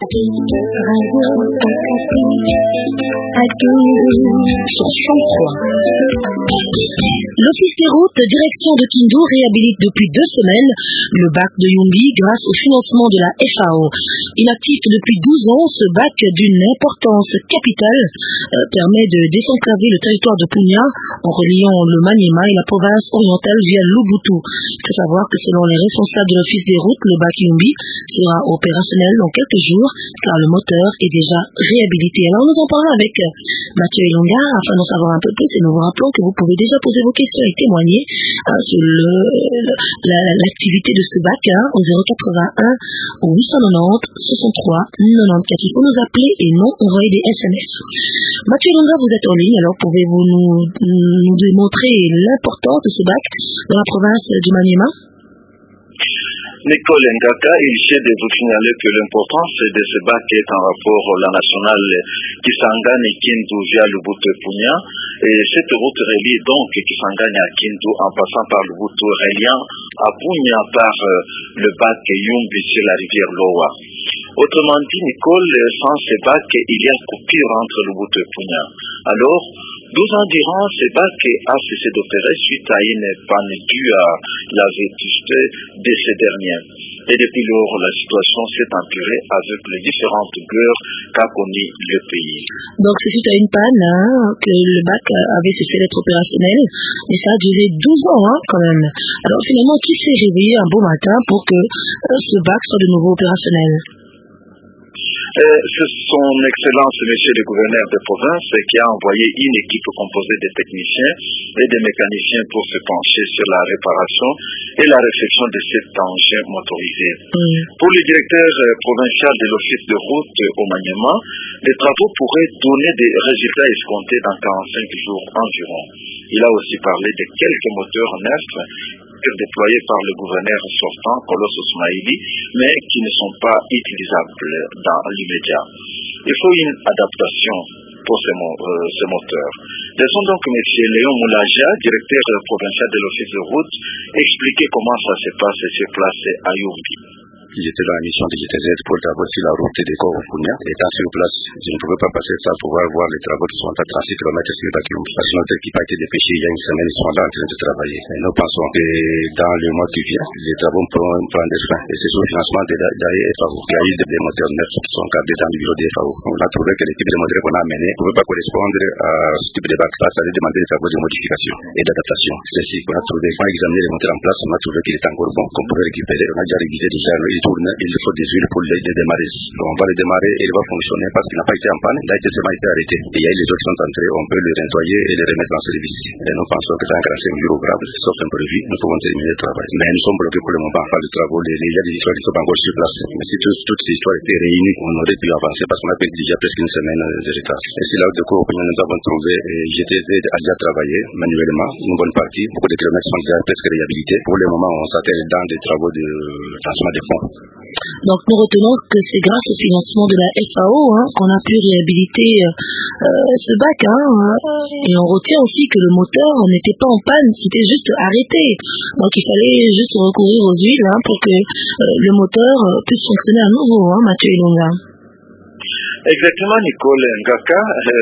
L'Office des routes, direction de Kindu, réhabilite depuis 2 semaines le bac de Yumbi grâce au financement de la FAO. Inactif depuis 12 ans, ce bac d'une importance capitale permet de désenclaver le territoire de Punya en reliant le Maniema et la province orientale via Lubbutu. Il faut savoir que selon les responsables de l'Office des routes, le bac Yumbi sera opérationnel dans quelques jours car le moteur est déjà réhabilité. Alors nous en parlons avec Mathieu Elonga afin d'en savoir un peu plus et nous vous rappelons que vous pouvez déjà poser vos questions et témoigner sur l'activité de ce bac au 081 890 63 94. Il faut nous appeler et non envoyer des SMS. Mathieu Elonga, vous êtes en ligne, alors pouvez-vous nous démontrer l'importance de ce bac dans la province du Maniema? Nicole Ngaka, il essaie de vous signaler que l'importance de ce bac est en rapport à la nationale Kisangani Kindu via Lubbutu Punya. Et cette route relie donc Kisangani à Kindu en passant par Lubbutu, reliant à Punya par le bac Yumbi sur la rivière Loa. Autrement dit, Nicole, sans ce bac, il y a coupure entre Lubbutu et Punya. Alors, 12 ans durant, ce bac a cessé d'opérer suite à une panne due à la vétusté de ces derniers. Et depuis lors, la situation s'est empirée avec les différentes guerres qu'a connues le pays. Donc c'est suite à une panne que le bac avait cessé d'être opérationnel, et ça a duré 12 ans quand même. Alors finalement, qui s'est réveillé un beau matin pour que ce bac soit de nouveau opérationnel? C'est son Excellence, Monsieur le Gouverneur de province, qui a envoyé une équipe composée de techniciens et de mécaniciens pour se pencher sur la réparation et la réfection de cet engin motorisé. Pour le directeur provincial de l'Office de route au Maniema, les travaux pourraient donner des résultats escomptés dans 45 jours environ. Il a aussi parlé de quelques moteurs neufs déployés par le gouverneur sortant, Kolos Ismaili, mais qui ne sont pas utilisables dans l'immédiat. Il faut une adaptation pour ces moteurs. Laissons donc M. Léon Moulaja, directeur provincial de l'Office de route, expliquer comment ça se passe sur place à Yumbi. J'étais dans la mission de GTZ pour les travaux sur la route de Punya. Étant sur place, je ne pouvais pas passer sans pouvoir voir les travaux qui sont à 36 km sur le bac Yumbi. Parce que notre équipe a été dépêchée il y a une semaine, ils sont là en train de travailler. Et nous pensons que dans le mois qui vient, les travaux pourront prendre fin. Et c'est sous le financement de l'AFAO qui a eu des moteurs neufs qui sont câblés dans le bureau de l'AFAO. On a trouvé que l'équipe de moteurs qu'on a amené ne pouvait pas correspondre à ce type de bac. Ça allait demander des travaux de modification et d'adaptation. C'est ce qu'on a trouvé. Quand on a examiné les moteurs en place, on a trouvé qu'il était encore bon, qu'on pouvait récupérer. On a déjà révisé déjà, il tourne, il faut des huiles pour les démarrer. On va le démarrer et il va fonctionner parce qu'il n'a pas été en panne, il a été seulement été arrêté. Et il y a les autres qui sont entrés, on peut les nettoyer et les remettre en service. Et nous pensons que c'est un grand mesure ouvrable, sauf un prévu, nous pouvons terminer le travail. Mais nous sommes bloqués pour le moment par les travaux, il y a des histoires qui sont encore sur place. Mais si toutes ces histoires étaient réunies, on aurait pu avancer parce qu'on a perdu déjà presque une semaine de retard. Et c'est là où de coup, nous avons trouvé, GTZ a déjà travaillé manuellement, une bonne partie, beaucoup de kilomètres sont déjà presque réhabilités. Pour le moment, on s'attelle dans des travaux de lancement des fonds. Donc nous retenons que c'est grâce au financement de la FAO qu'on a pu réhabiliter ce bac. Et on retient aussi que le moteur n'était pas en panne, c'était juste arrêté. Donc il fallait juste recourir aux huiles pour que le moteur puisse fonctionner à nouveau, Mathieu Elonga. Exactement, Nicole Ngaka.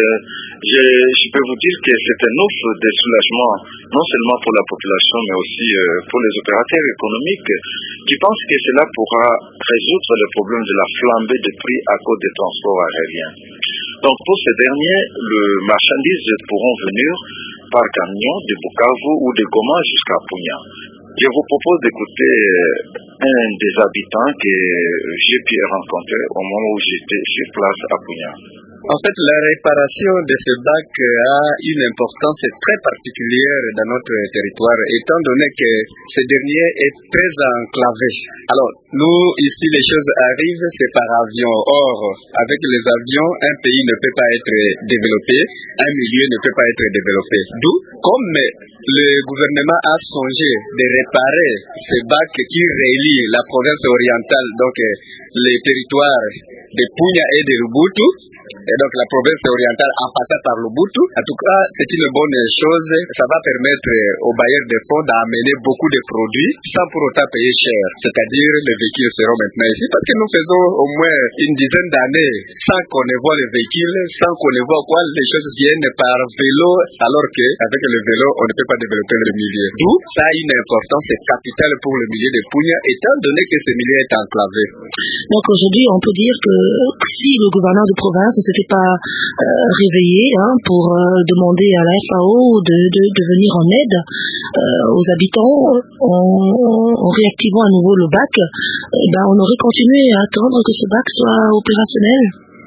Je peux vous dire que c'est un offre de soulagement, non seulement pour la population, mais aussi pour les opérateurs économiques qui pensent que cela pourra résoudre le problème de la flambée de prix à cause des transports aériens. Donc pour ces derniers, les marchandises pourront venir par camion de Bukavu ou de Goma jusqu'à Punya. Je vous propose d'écouter un des habitants que j'ai pu rencontrer au moment où j'étais sur place à Punya. En fait, la réparation de ce bac a une importance très particulière dans notre territoire, étant donné que ce dernier est très enclavé. Alors, nous, ici, les choses arrivent, c'est par avion. Or, avec les avions, un pays ne peut pas être développé, un milieu ne peut pas être développé. D'où, comme le gouvernement a songé de réparer ce bac qui relie la province orientale, donc les territoires de Punya et de Lubbutu, Et donc la province orientale en passant par Lubuntu, en tout cas, c'est une bonne chose. Ça va permettre aux bailleurs de fonds d'amener beaucoup de produits sans pour autant payer cher. C'est-à-dire, les véhicules seront maintenant ici parce que nous faisons au moins une dizaine d'années sans qu'on ne voit les véhicules, sans qu'on ne voit quoi, les choses viennent par vélo, alors qu'avec le vélo, on ne peut pas développer le milieu. D'où ça a une importance capitale pour le milieu de Punya, étant donné que ce milieu est enclavé. Donc aujourd'hui, on peut dire que si le gouverneur de province ne s'était pas réveillé pour demander à la FAO de venir en aide aux habitants en réactivant à nouveau le bac, on aurait continué à attendre que ce bac soit opérationnel.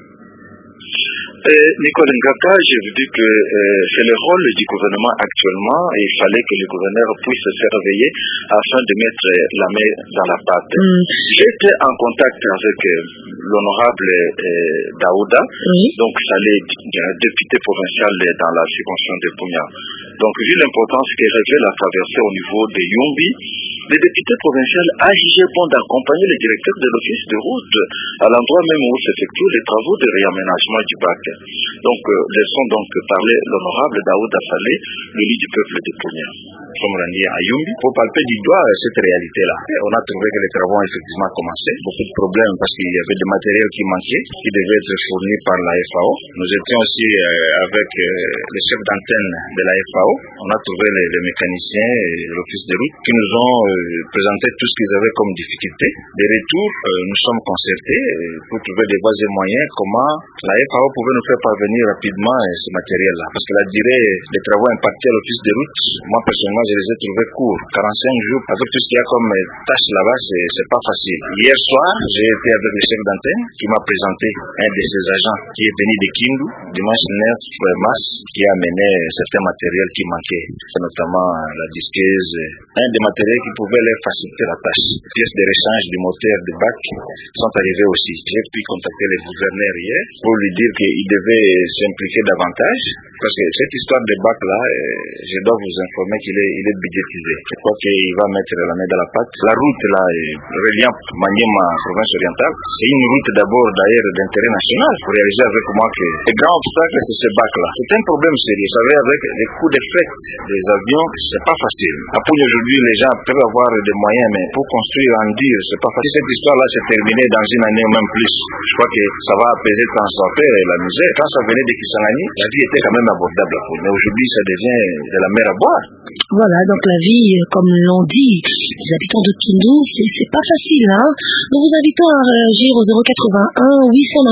Nicole Ngaka, j'ai dit que c'est le rôle du gouvernement actuellement et il fallait que le gouverneur puisse se réveiller afin de mettre la main dans la pâte. J'étais en contact avec l'honorable Daouda, donc ça l'est député provincial dans la circonscription de Punya. Donc vu l'importance qu'il révèle la traversée au niveau de Yumbi, le député provincial a jugé bon d'accompagner le directeur de l'office de route à l'endroit même où s'effectuent les travaux de réaménagement du bac. Donc, laissons donc parler l'honorable Daouda Saleh, le lit du peuple de Punya. Nous sommes rendus à Yumbi pour palper du doigt cette réalité-là. On a trouvé que les travaux ont effectivement commencé. Beaucoup de problèmes parce qu'il y avait des matériels qui manquaient, qui devaient être fournis par la FAO. Nous étions aussi avec le chef d'antenne de la FAO. On a trouvé les mécaniciens et l'office de route qui nous ont présenté tout ce qu'ils avaient comme difficulté. De retour, nous sommes concertés pour trouver des voies et moyens comment la FAO pouvait nous faire parvenir rapidement ce matériel-là. Parce que la durée des travaux impartis à l'office de route, moi personnellement, je les ai trouvés courts. 45 jours, avec tout ce qu'il y a comme tâches là-bas, c'est pas facile. Hier soir, j'ai été avec le chef d'antenne qui m'a présenté un de ses agents qui est venu de Kindu, dimanche 9 mars, qui a amené certains matériels qui manquaient, notamment la disqueuse, un des matériels qui pouvait leur faciliter la tâche. Les pièces de rechange du moteur de bac sont arrivées aussi. J'ai pu contacter le gouverneur hier pour lui dire qu'il devait s'impliquer davantage, parce que cette histoire de bac-là, je dois vous informer qu'il est budgétisé. Je crois qu'il va mettre la main dans la pâte. La route là, reliant Maniema, province orientale, c'est une route d'abord d'ailleurs d'intérêt national. Pour réaliser avec moi que le grand obstacle c'est ce bac-là. C'est un problème sérieux. Vous savez, avec les coûts de fret des avions, c'est pas facile. Après aujourd'hui, les gens peuvent avoir des moyens, mais pour construire en dur, c'est pas facile. Cette histoire-là s'est terminée dans une année ou même plus. Je crois que ça va apaiser le transporteur et la misère. Quand ça venait de Kisangani, la vie était quand même abordable. Mais aujourd'hui, ça devient de la mer à boire. Voilà, donc la vie, comme l'ont dit les habitants de Kindu, c'est pas facile, Nous vous invitons à réagir au 081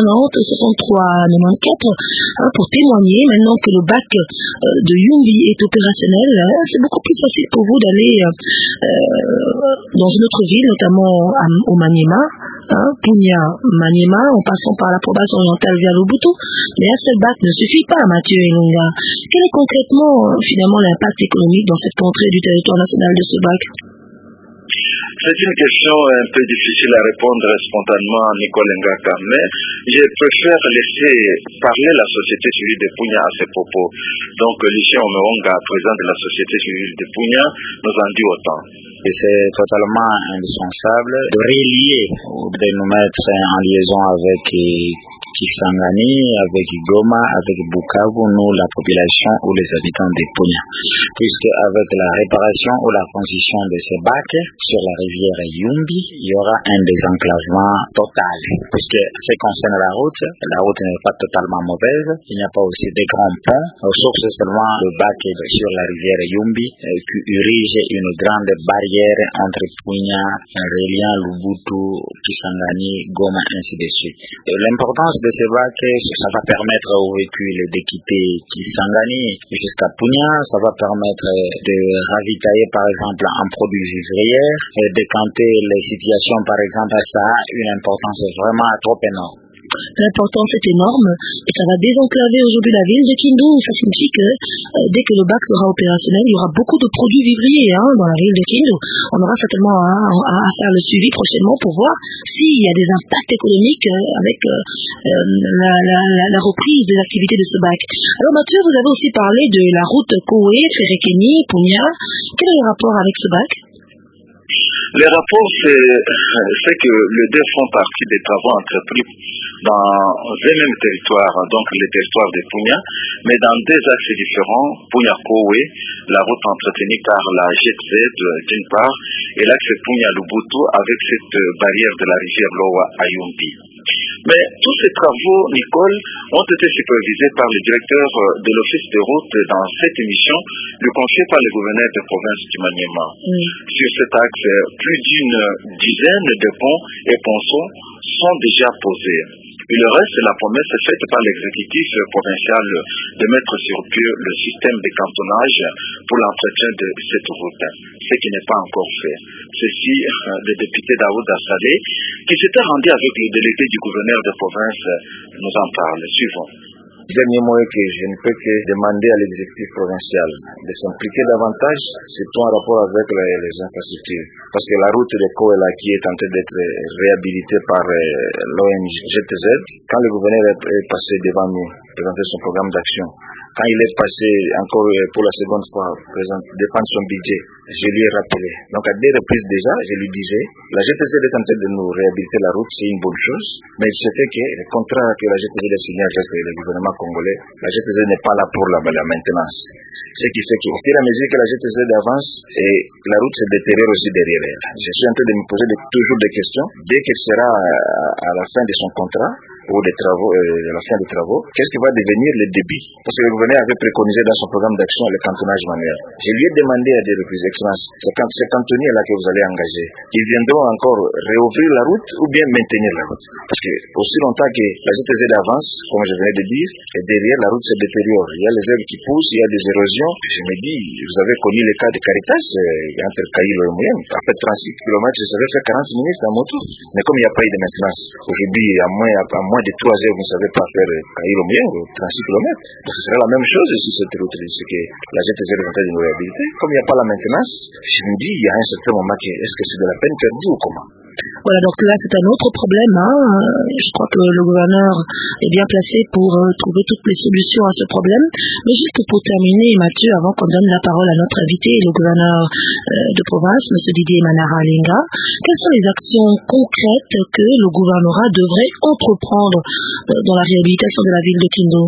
890 63 94 pour témoigner. Maintenant que le bac de Yumbi est opérationnel, c'est beaucoup plus facile pour vous d'aller dans une autre ville, notamment au Maniema, Punya, Maniema, en passant par la province orientale vers Lubuntu. Mais un seul bac ne suffit pas, Mathieu Ilunga. Quel est concrètement, finalement, l'impact économique dans cette contrée du territoire national de ce bac? C'est une question un peu difficile à répondre spontanément à Nicole Ngaka, mais je préfère laisser parler la société civile de Punya à ce propos. Donc, Lucien Omeonga, président de la société civile de Punya, nous en dit autant. Et c'est totalement indispensable de relier ou de nous mettre en liaison avec Kisangani, avec Goma, avec Bukavu, nous, la population ou les habitants de Punya. Puisque avec la réparation ou la construction de ces bacs sur la rivière Yumbi, il y aura un désenclavement total. Puisque ce qui concerne la route n'est pas totalement mauvaise. Il n'y a pas aussi des grands ponts. Sauf seulement le bac sur la rivière Yumbi qui érige une grande barrière entre Punya, reliant Lubuntu, Kisangani, Goma, ainsi de suite. L'importance de ces bacs, ça va permettre aux véhicules de quitter Kisangani jusqu'à Punya, ça va permettre de ravitailler par exemple en produits vivriers, et décanter les situations par exemple, ça a une importance vraiment trop énorme. L'importance est énorme et ça va désenclaver aujourd'hui la ville de Kindu. Ça signifie que dès que le bac sera opérationnel, il y aura beaucoup de produits vivriers dans la ville de Kindu. On aura certainement à faire le suivi prochainement pour voir s'il y a des impacts économiques avec la reprise des activités de ce bac. Alors Mathieu, vous avez aussi parlé de la route Koé, Ferekeni, Punya. Quel est le rapport avec ce bac? Les rapports, c'est que les deux font partie des travaux entrepris dans les mêmes territoires, donc les territoires de Punya, mais dans deux axes différents, Punya-Kowe, la route entretenue par la GZ d'une part, et l'axe Punya-Lubutu avec cette barrière de la rivière Lowa à Yumbi. Mais tous ces travaux, Nicole, ont été supervisés par le directeur de l'Office des routes dans cette émission, lui confiée par le gouverneur de province du Maniema. Sur cet axe, plus d'une dizaine de ponts et ponceaux sont déjà posés. Et le reste, la promesse est faite par l'exécutif provincial de mettre sur pied le système de cantonnage pour l'entretien de cette route, ce qui n'est pas encore fait. Ceci, le député Daouda Saleh, qui s'était rendu avec le délégué du gouverneur de province, nous en parle. Suivons. Dernier mot est que je ne peux que demander à l'exécutif provincial de s'impliquer davantage, surtout en rapport avec les infrastructures. Parce que la route de Koela qui est en train d'être réhabilitée par l'ONG GTZ, quand le gouverneur est passé devant nous, présenter son programme d'action, quand il est passé encore pour la seconde fois, défendre son budget, je lui ai rappelé. Donc à deux reprises déjà, je lui disais, la GTZ est en train de nous réhabiliter la route, c'est une bonne chose, mais c'était que le contrat que la GTZ a signé avec le gouvernement congolais, la GTZ n'est pas là pour la maintenance. Ce qui fait qu'au fur et à mesure que la GTZ avance, et la route se détériore aussi derrière elle. Je suis en train de me poser toujours des questions. Dès qu'elle sera à la fin de son contrat, ou des travaux, la fin des travaux, qu'est-ce qui va devenir le débit? Parce que le gouverneur avait préconisé dans son programme d'action le cantonnage manuel. Je lui ai demandé à des reprises, Excellence, ces cantonniers là que vous allez engager, ils viendront encore réouvrir la route ou bien maintenir la route? Parce que aussi longtemps que la GTZ avance, comme je venais de dire, et derrière la route se détériore. Il y a les herbes qui poussent, il y a des érosions. Je me dis, vous avez connu le cas de Caritas entre Kaïlo et Mouyenne. Après 36 km, je savais faire 40 minutes en moto. Mais comme il n'y a pas eu de maintenance, aujourd'hui, à moins de 3 heures, vous ne savez pas faire Kaïlo Mouyenne, 36 km. Donc ce sera la même chose si cette route, c'est que la GTZ est en train de nous réhabiliter. Comme il n'y a pas la maintenance, je me dis, il y a un certain moment que est-ce que c'est de la peine perdue ou comment? Voilà, donc là c'est un autre problème. Je crois que le gouverneur est bien placé pour trouver toutes les solutions à ce problème. Mais juste pour terminer, Mathieu, avant qu'on donne la parole à notre invité, le gouverneur de province, M. Didier Manara Alenga, quelles sont les actions concrètes que le gouvernorat devrait entreprendre dans la réhabilitation de la ville de Kindo?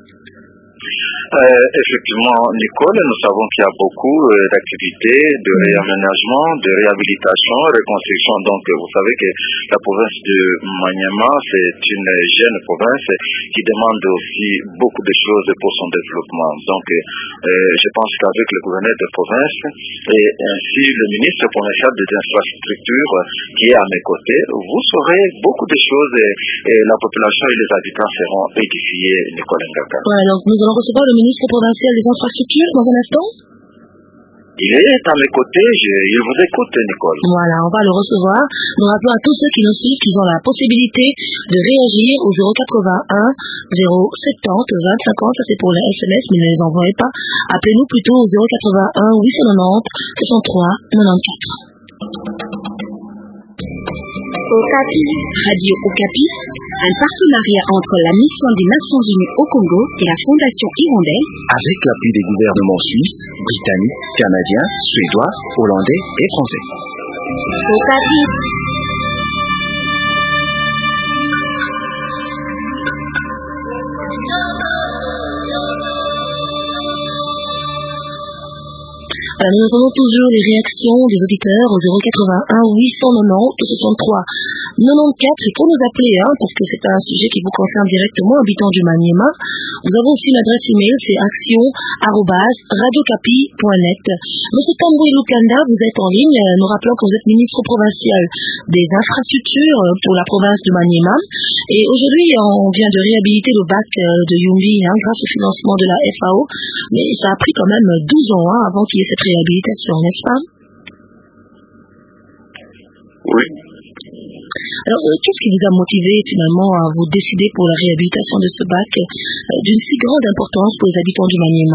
Effectivement, Nicole, nous savons qu'il y a beaucoup d'activités de réaménagement, de réhabilitation, reconstruction. Donc, vous savez que la province de Maniema, c'est une jeune province qui demande aussi beaucoup de choses pour son développement. Donc, je pense qu'avec le gouverneur de province et ainsi le ministre provincial des infrastructures qui est à mes côtés, vous saurez beaucoup de choses et la population et les habitants seront édifiés, Nicole Ngaka. Voilà, donc nous allons recevoir le ministre provincial des infrastructures dans un instant. Il est à mes côtés, il vous écoute, Nicole. Voilà, on va le recevoir. Nous rappelons à tous ceux qui nous suivent qu'ils ont la possibilité de réagir au 081 070 2050. Ça c'est pour les SMS, mais ne les envoyez pas. Appelez-nous plutôt au 081 890 63 94. Okapi. Radio Okapi, un partenariat entre la mission des Nations Unies au Congo et la Fondation Hirondelle, avec l'appui des gouvernements suisses, britanniques, canadiens, suédois, hollandais et français. Okapi. Nous avons toujours les réactions des auditeurs au 081 890 63 94 et pour nous appeler, parce que c'est un sujet qui vous concerne directement, habitant du Maniema. Vous avez aussi une adresse email, c'est action@radiocapi.net. Monsieur Tamboué Lukanda, vous êtes en ligne. Nous rappelons que vous êtes ministre provincial des infrastructures pour la province de Maniema. Et aujourd'hui, on vient de réhabiliter le bac de Yumbi grâce au financement de la FAO. Mais ça a pris quand même 12 ans avant qu'il y ait cette réhabilitation, n'est-ce pas? Oui. Alors, qu'est-ce qui vous a motivé finalement à vous décider pour la réhabilitation de ce bac d'une si grande importance pour les habitants du Maniema?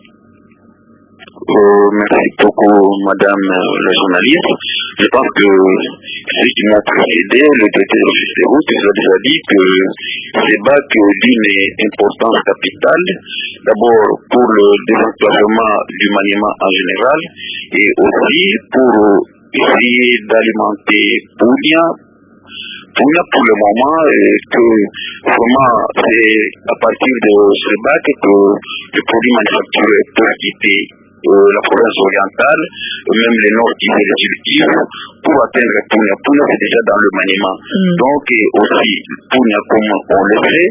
Merci beaucoup, madame la journaliste. Je pense que ceux qui m'ont précédé, le directeur de l'office des routes, ils ont déjà dit que ces bacs d'une importance capitale, d'abord pour le désenclavement du Maniema en général, et aussi pour essayer d'alimenter Bunia. Bunia pour le moment, que vraiment c'est à partir de ce bac que les produits manufacturés peuvent quitter la province orientale, même les nord et les sud pour atteindre Bunia. Bunia c'est déjà dans le maniement. Donc aussi Bunia comme on le sait,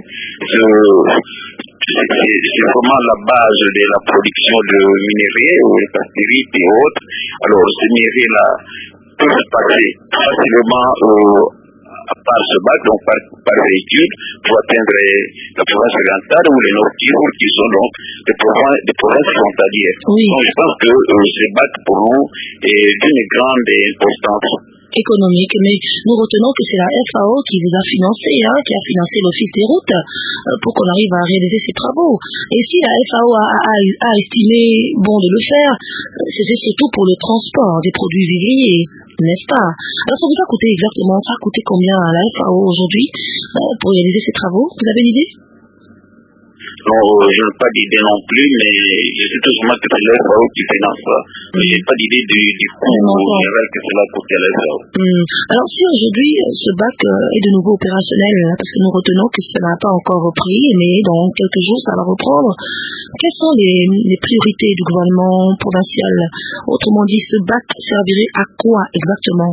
c'est vraiment la base de la production de minerais, les castérites et autres. Alors ces minerais-là peuvent passer facilement à part ce bac, donc par véhicule, pour atteindre la province orientale ou les nord qui sont donc des provinces frontalières. Oui. Donc je pense que ce bac pour nous est d'une grande importance économique, mais nous retenons que c'est la FAO qui vous a financé, qui a financé l'Office des routes pour qu'on arrive à réaliser ces travaux. Et si la FAO a estimé bon de le faire, c'était surtout pour le transport des produits vivriers, n'est-ce pas? Alors ça vous a coûté exactement, ça a coûté combien à la FAO aujourd'hui pour réaliser ces travaux? Vous avez une idée? Non, je n'ai pas d'idée non plus, mais je sais tout simplement que c'est la FAO qui finance ça. Mais je n'ai pas d'idée du coût général que cela coûte à la FAO. Alors si aujourd'hui ce bac est de nouveau opérationnel, parce que nous retenons que ça n'a pas encore repris, mais dans quelques jours ça va reprendre, quelles sont les priorités du gouvernement provincial? Autrement dit, ce bac servirait à quoi exactement?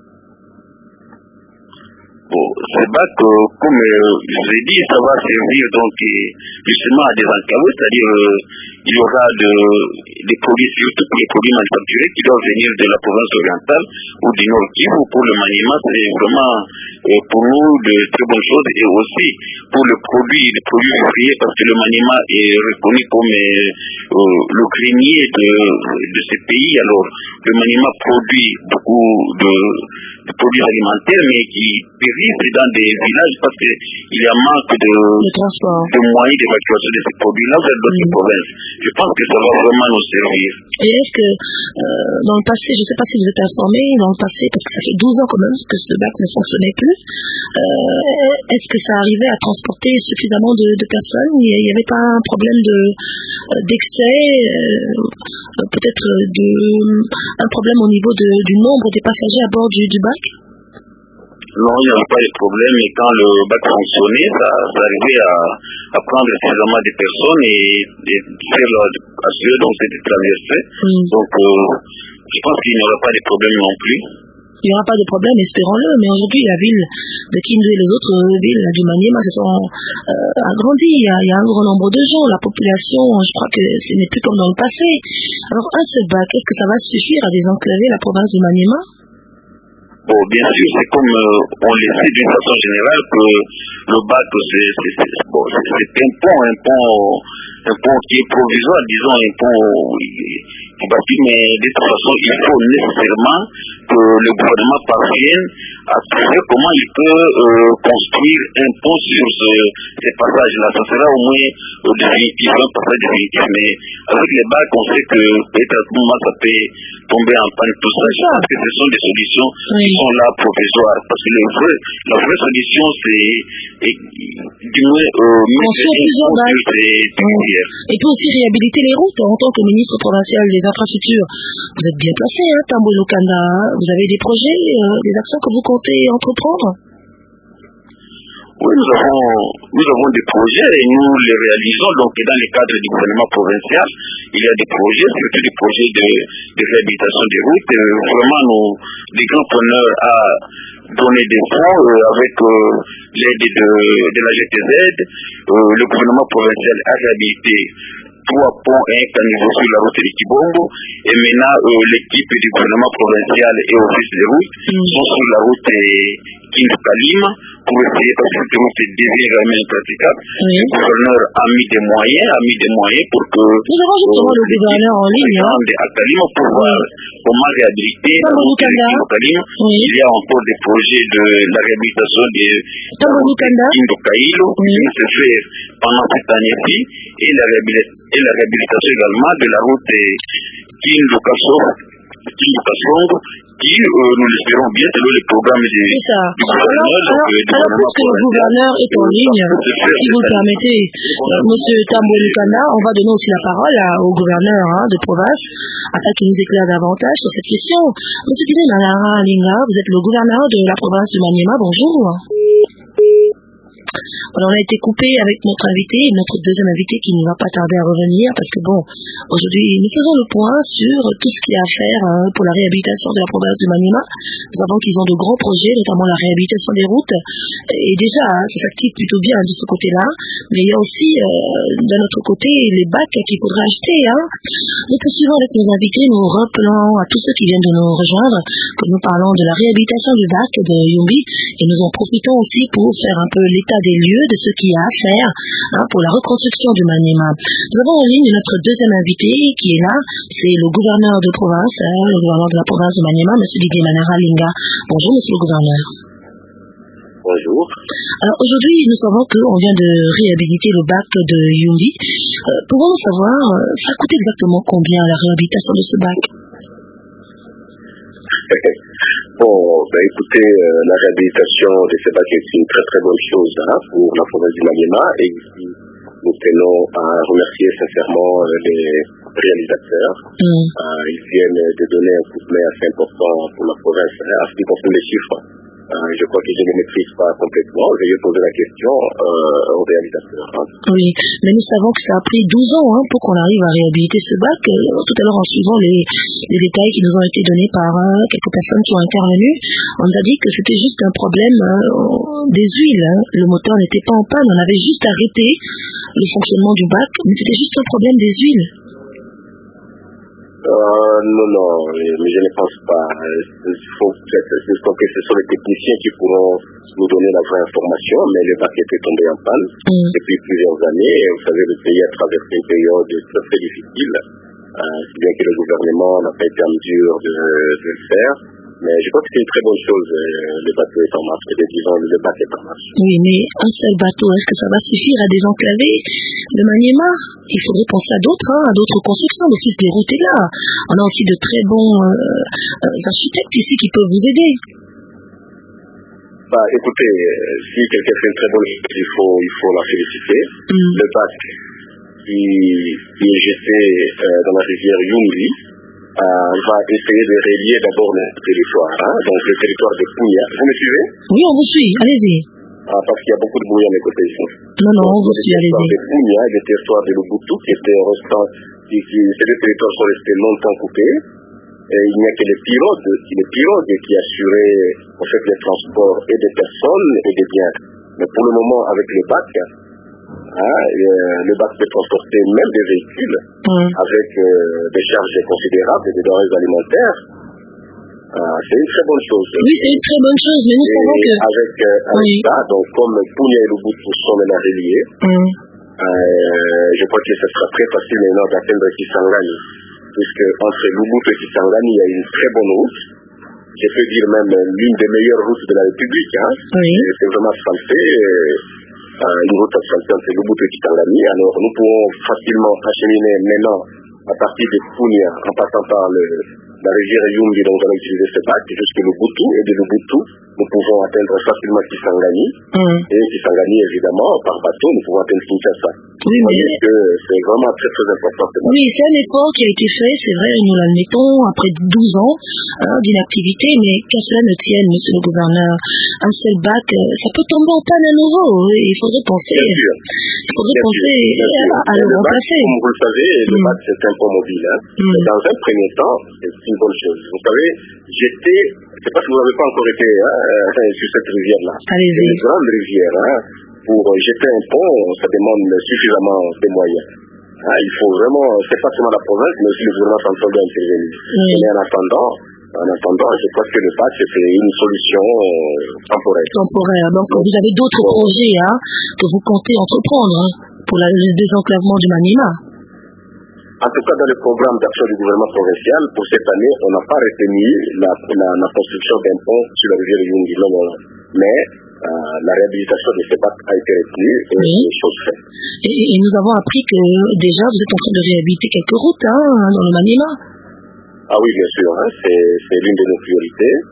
Bon, ce bac, comme je vous ai dit, ça va servir donc justement à des enclavés, c'est-à-dire il y aura des produits, surtout les produits manufacturés qui doivent venir de la province orientale ou du Nord Kivu. Pour le maniement, c'est vraiment pour nous de très bonnes choses, et aussi pour les produits vivriers, parce que le maniement est reconnu comme le grenier de ces pays. Alors, le maniement produit beaucoup de produits alimentaires, mais qui périssent dans des villages parce qu'il y a manque de moyens d'évacuation de ces produits-là vers d'autres provinces. Je pense que ça va vraiment nous servir. Et est-ce que dans le passé, je ne sais pas si vous êtes informé, dans le passé, parce que ça fait 12 ans quand même que ce bac ne fonctionnait plus, est-ce que ça arrivait à transporter suffisamment de personnes? Il n'y avait pas un problème d'excès, peut-être un problème au niveau du nombre des passagers à bord du bac? Non, il n'y avait pas de problème, et quand le bac fonctionnait, ça arrivait à prendre suffisamment de personnes et faire assurer donc cette traversée. Donc, je pense qu'il n'y aura pas de problème non plus. Il n'y aura pas de problème, espérons-le, mais aujourd'hui, la ville de Kindu et les autres villes du Maniema se sont agrandies. Il y a un grand nombre de gens. La population, je crois que ce n'est plus comme dans le passé. Alors, un seul bac, est-ce que ça va suffire à désenclaver la province du Maniema? Bon, bien sûr, c'est comme on le sait d'une façon générale que le bac, c'est un pont qui est provisoire, disons un pont qui bâti, mais de toute façon, il faut nécessairement que le gouvernement parvienne à trouver comment il peut construire un pont sur ces passages-là. Ça sera au moins définitif, un passage définitif, mais avec les bacs, on sait que peut-être à tout moment ça peut tomber en panne, tout ça. Je pense que ce sont des solutions qui sont là provisoires, parce que la vraie solution, c'est du moins mettre un pont sur ces rivières. Et puis aussi réhabiliter les routes. En tant que ministre provincial des infrastructures, vous êtes bien placé, Tambo Lukanda. Vous avez des projets, des actions que vous comptez entreprendre? Oui, nous avons des projets et nous les réalisons. Donc, dans le cadre du gouvernement provincial, il y a des projets, surtout des projets de réhabilitation des routes. Vraiment, les grands preneurs à donner des fonds avec l'aide de la GTZ. Le gouvernement provincial a réhabilité 3 ponts et un caniveau sur la route de Kibombo, et maintenant l'équipe du gouvernement provincial et office des routes sont sur la route Kindu-Kalima pour essayer, parce que cette route devient vraiment impraticable. Le gouverneur a mis des moyens pour que nous avons justement le gouverneur en ligne à Kalima pour voir comment réhabiliter la route de Kindu-Kalima. Il y a encore des projets de la réhabilitation de Kindu-Kailo qui vont se faire pendant cette année-ci, et la réhabilitation également de la route Kindu-Kasongo, qui, nous l'espérons bien, selon les programmes du gouvernement. Alors, puisque le gouverneur est en ligne, si vous le permettez, M. Tambo Lukanda, on va donner aussi la parole au gouverneur de province. afin qu'il nous éclaire davantage sur cette question. Monsieur Guinée Manara Linga, vous êtes le gouverneur de la province du Maniema. Bonjour. Alors, on a été coupé avec notre invité, notre deuxième invité qui ne va pas tarder à revenir parce que bon, aujourd'hui, nous faisons le point sur tout ce qu'il y a à faire pour la réhabilitation de la province du Maniema. Nous savons qu'ils ont de grands projets, notamment la réhabilitation des routes. Et déjà, ça s'active plutôt bien de ce côté-là. Mais il y a aussi, d'un autre côté, les bacs qu'il faudra acheter. Nous poursuivons avec nos invités, nous rappelons à tous ceux qui viennent de nous rejoindre que nous parlons de la réhabilitation du bac de Yumbi et nous en profitons aussi pour faire un peu l'état des lieux de ce qu'il y a à faire pour la reconstruction du Maniema. Nous avons en ligne notre deuxième invité qui est là, c'est le gouverneur de province, le gouverneur de la province de Maniema, M. Didier Manara Linga. Bonjour, monsieur le gouverneur. Bonjour. Alors aujourd'hui, nous savons qu'on vient de réhabiliter le bac de Yumbi. Pouvons-nous savoir, ça coûte exactement combien la réhabilitation de ce bac? Écoutez, la réhabilitation de ce bac est une très très bonne chose pour la province du Maniema et nous tenons à remercier sincèrement les réalisateurs. Ils viennent de donner un coup de main assez important pour la province à ce qui concerne les chiffres. Je crois que je ne maîtrise pas complètement. Je vais poser la question aux réalisateurs. Oui, mais nous savons que ça a pris 12 ans pour qu'on arrive à réhabiliter ce bac. Tout à l'heure, en suivant les détails qui nous ont été donnés par quelques personnes qui ont intervenu, on nous a dit que c'était juste un problème des huiles. Le moteur n'était pas en panne. On avait juste arrêté le fonctionnement du bac, mais c'était juste un problème des huiles. Non, mais je ne pense pas. Il faut que ce sont les techniciens qui pourront nous donner la vraie information, mais le bac était tombé en panne depuis plusieurs années. Vous savez, le pays a traversé une période très très difficile, si bien que le gouvernement n'a pas été en mesure de le faire. Mais je crois que c'est une très bonne chose. Le bateau est en marche, disons, le bac est en marche. Oui, mais un seul bateau, est-ce que ça va suffire à désenclaver le Maniema? Il faudrait penser à d'autres constructions. Le fils des routes est là. On a aussi de très bons architectes ici qui peuvent vous aider. Écoutez, si quelqu'un fait une très bonne chose, il faut la féliciter. Le bac qui est jeté dans la rivière Yumbi va essayer de relier d'abord le territoire, donc le territoire de Pounia. Vous me suivez? Oui, on vous suit, allez-y. Parce qu'il y a beaucoup de bruit à mes côtés ici. Non, on vous suit, allez-y. Le territoire de Pounia et le territoire de Lubutu, ces deux territoires sont restés longtemps coupés. Et il n'y a que les pirogues qui assuraient en fait les transports et des personnes et des biens. Mais pour le moment, avec le bac peut transporter même des véhicules avec des charges considérables et des denrées alimentaires. C'est une très bonne chose. Oui, c'est une très bonne chose, mais nous savons que... Avec ça, donc comme Pounia et Lubutu sont maintenant reliés, je crois que ce sera très facile maintenant d'atteindre Kisangani, puisque entre Lubutu et Kisangani, il y a une très bonne route. Je peux dire même l'une des meilleures routes de la République. C'est vraiment asphalté. Une route asphaltée entre Lubutu et Kisangani. Alors nous pouvons facilement acheminer maintenant à partir de Pounia, en passant par la rivière Yumbi, dont nous allons utiliser ce bac, jusqu'à Lubutu, et de Lubutu, nous pouvons atteindre facilement Kisangani, et Kisangani, évidemment, par bateau, nous pouvons atteindre Kinshasa. Oui, mais c'est vraiment très très important. Oui, c'est un effort qui a été fait, c'est vrai, nous l'admettons, après 12 ans d'inactivité, mais qu'à cela ne tienne, monsieur le gouverneur, un seul bac, ça peut tomber en panne à nouveau, il faudrait penser à le remplacer. Comme vous le savez, le bac c'est un pont mobile. Dans un premier temps, c'est une bonne chose. Vous savez, je ne sais pas si vous n'avez pas encore été sur cette rivière-là. Allez-y. C'est une grande rivière. Pour jeter un pont, ça demande suffisamment de moyens. Il faut vraiment, c'est pas seulement la province, mais aussi le gouvernement central doit intervenir. Mais en attendant, je pense que le bac, c'est une solution temporaire. Donc, vous avez d'autres projets que vous comptez entreprendre pour le désenclavement du Maniema. En tout cas, dans le programme d'action du gouvernement provincial, pour cette année, on n'a pas retenu la construction d'un pont sur la rivière Yumbi. Mais la réhabilitation de ces bacs a été retenue et chose faite. Et nous avons appris que déjà vous êtes en train de réhabiliter quelques routes dans le Maniema. Ah oui, bien sûr, c'est l'une de nos priorités.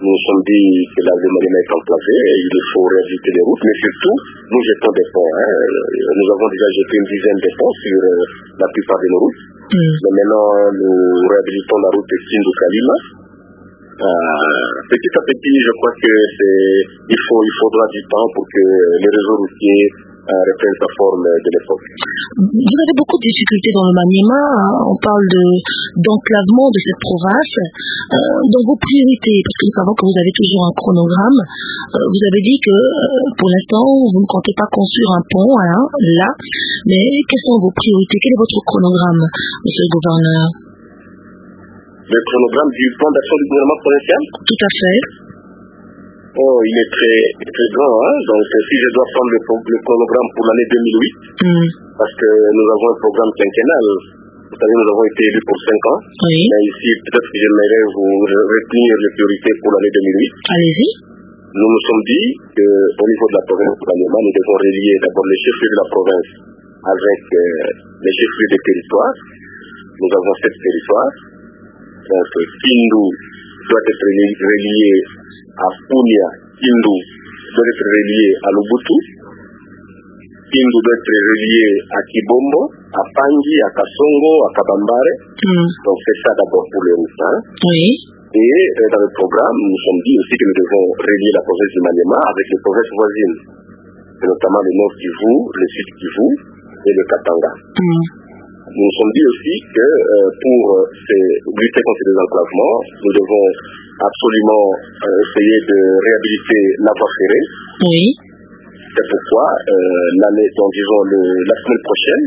nous nous sommes dit que la Maniema est enclavée et il faut réhabiliter les routes, mais surtout, nous jetons des ponts. Nous avons déjà jeté une dizaine de ponts sur la plupart de nos routes. Mais maintenant, nous réhabilitons la route de Kindu-Kalima. Petit à petit, je crois que il faudra du temps pour que les réseaux routiers reprennent sa forme de l'époque. Vous avez beaucoup de difficultés dans le Maniema. On parle d'enclavement de cette province. Dans vos priorités, parce que nous savons que vous avez toujours un chronogramme, vous avez dit que pour l'instant, vous ne comptez pas construire un pont là, mais quelles sont vos priorités? Quel est votre chronogramme, monsieur le gouverneur? Le chronogramme du plan d'action du gouvernement provincial? Tout à fait. Oh, il est très, très grand. Donc, si je dois prendre le chronogramme pour l'année 2008, parce que nous avons un programme quinquennal, vous savez, nous avons été élus pour 5 ans. Oui. Mais ici, peut-être que j'aimerais vous retenir les priorités pour l'année 2008. Allez-y. Nous nous sommes dit qu'au niveau de la province de Maniema, nous devons relier d'abord les chefs-lieux de la province avec les chefs-lieux des territoires. Nous avons 7 territoires. Donc, Kindu doit être relié à Punia, Kindu doit être relié à Lubutu, Kindu doit être relié à Kibombo, à Pangi, à Kasongo, à Kabambare. Donc c'est ça d'abord pour les routes. Oui. Et dans le programme, nous nous sommes dit aussi que nous devons relier la province du Maniema avec les provinces voisines, et notamment le nord Kivu, le sud Kivu et le Katanga. Nous nous sommes dit aussi que pour lutter contre les enclavements, nous devons absolument essayer de réhabiliter la voie ferrée. Oui. C'est pourquoi la semaine prochaine,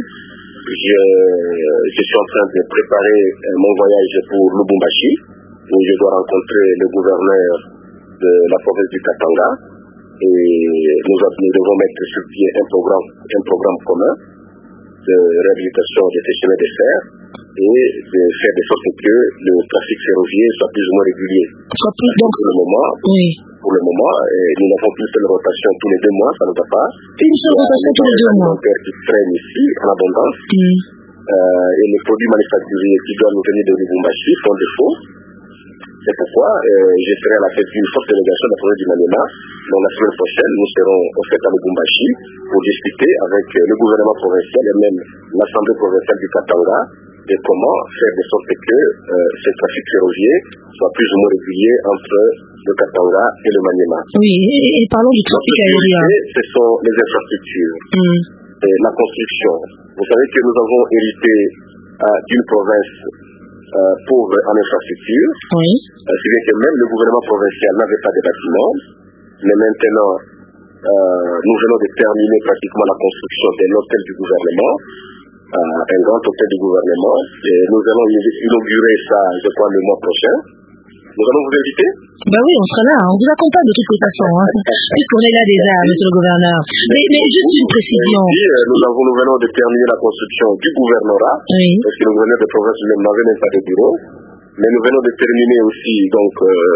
je suis en train de préparer mon voyage pour Lubumbashi, où je dois rencontrer le gouverneur de la province du Katanga, et nous devons mettre sur pied un programme commun de réhabilitation de ces chemins de fer et de faire de sorte que le trafic ferroviaire soit plus ou moins régulier. Donc, pour le moment, nous n'avons plus une rotation tous les 2 mois, ça ne va pas. Une seule rotation tous les 2 mois. Qui traîne ici en abondance. Et les produits manufacturiers qui doivent nous venir de Lubumbashi font défaut. C'est pourquoi je serai à la tête d'une forte délégation de la province du Maniema. Donc la semaine prochaine, nous serons au fait à Lubumbashi pour discuter avec le gouvernement provincial et même l'Assemblée provinciale du Katanga de comment faire de sorte que ce trafic ferroviaire soit plus ou moins régulier entre le Katanga et le Maniema. Oui, et parlons du trafic aérien. Ce sont les infrastructures, et la construction. Vous savez que nous avons hérité d'une province pauvre en infrastructure, si bien que même le gouvernement provincial n'avait pas de bâtiments, mais maintenant nous venons de terminer pratiquement la construction d'un hôtel du gouvernement, un grand hôtel du gouvernement, et nous allons inaugurer ça, je crois, le mois prochain. Nous allons vous inviter? Ben oui, on sera là, on vous accompagne de toutes les façons, puisqu'on est là déjà, monsieur le gouverneur. Mais juste une précision. Nous venons de terminer la construction du gouvernorat, parce que le gouverneur de province n'avait même pas de bureau, mais nous venons de terminer aussi donc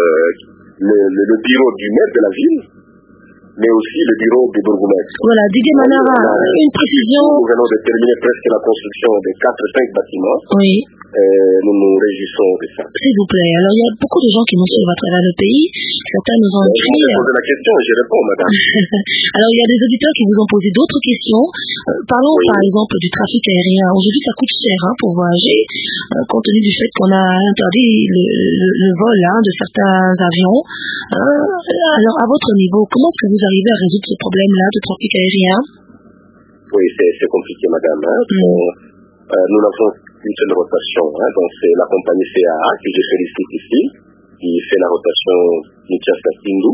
le bureau du maire de la ville, mais aussi le bureau du bourgmestre. Voilà, Didier Manara, une précision. Nous venons de terminer presque la construction de 4-5 bâtiments. Oui. Nous nous réjouissons de ça. S'il vous plaît, alors il y a beaucoup de gens qui nous suivent à travers le pays. Certains nous ont écrit. Vous posez la question, je réponds, madame. Alors il y a des auditeurs qui vous ont posé d'autres questions. Parlons par exemple du trafic aérien. Aujourd'hui, ça coûte cher pour voyager, compte tenu du fait qu'on a interdit le vol de certains avions. Alors à votre niveau, comment est-ce que vous arrivez à résoudre ce problème-là de trafic aérien? Oui, c'est compliqué, madame. Nous n'avons une seule rotation. Donc c'est la compagnie CAA que je félicite ici, qui fait la rotation Kinshasa-Kindu.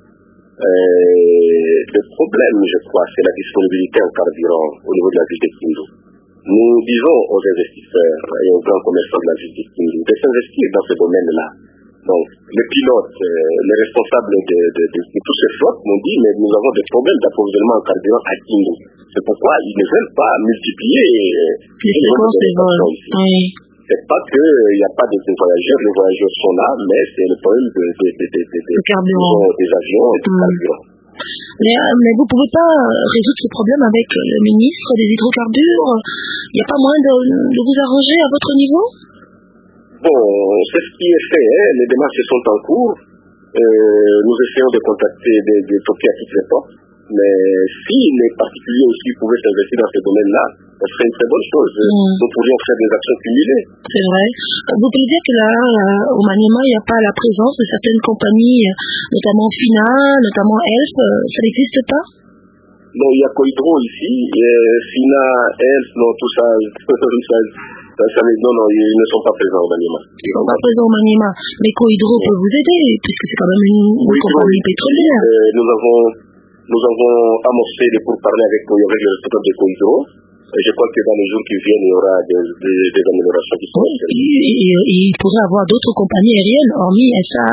Le problème, je crois, c'est la disponibilité en carburant au niveau de la ville de Kindu. Nous disons aux investisseurs et aux grands commerçants de la ville de Kindu de s'investir dans ce domaine-là. Donc, les pilotes, les responsables de tous ces flottes m'ont dit, mais nous avons des problèmes d'approvisionnement en carburant à Kindu. C'est pourquoi ils ne veulent pas multiplier les vols ici. C'est pas qu'il n'y a pas de voyageurs, les voyageurs sont là, mais c'est le problème des avions et du carburant. Mais vous ne pouvez pas résoudre ce problème avec le ministre des hydrocarbures? Il n'y a pas moyen de vous arranger à votre niveau? Bon, c'est ce qui est fait. Les démarches sont en cours. nous essayons de contacter, de toquer à toutes les portes. Mais si les particuliers aussi pouvaient s'investir dans ce domaine-là, ça serait une très bonne chose. Nous pourrions faire des actions cumulées. C'est vrai. Vous pouvez dire que là, au Maniema, il n'y a pas la présence de certaines compagnies, notamment FINA, notamment ELF, ça n'existe pas? Non, il y a Cohydro ici, FINA, ELF, non, tout ça, non, ils ne sont pas présents au Maniema. Ils ne sont pas présents au Maniema. Mais Cohydro peut vous aider, puisque c'est quand même une compagnie pétrolière. Nous avons amorcé des pourparlers avec le responsable de Cohydro. Je crois que dans les jours qui viennent, il y aura des améliorations qui seront faites. Il pourrait avoir d'autres compagnies aériennes, hormis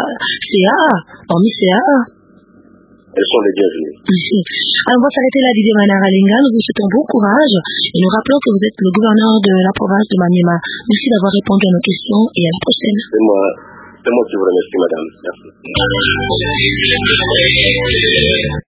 CAA. Elles sont les bienvenues. Alors, on va s'arrêter là, Didier Manara-Linga. Nous vous souhaitons bon courage et nous rappelons que vous êtes le gouverneur de la province de Maniema. Merci d'avoir répondu à nos questions et à la prochaine. C'est moi qui vous remercie, madame. Merci.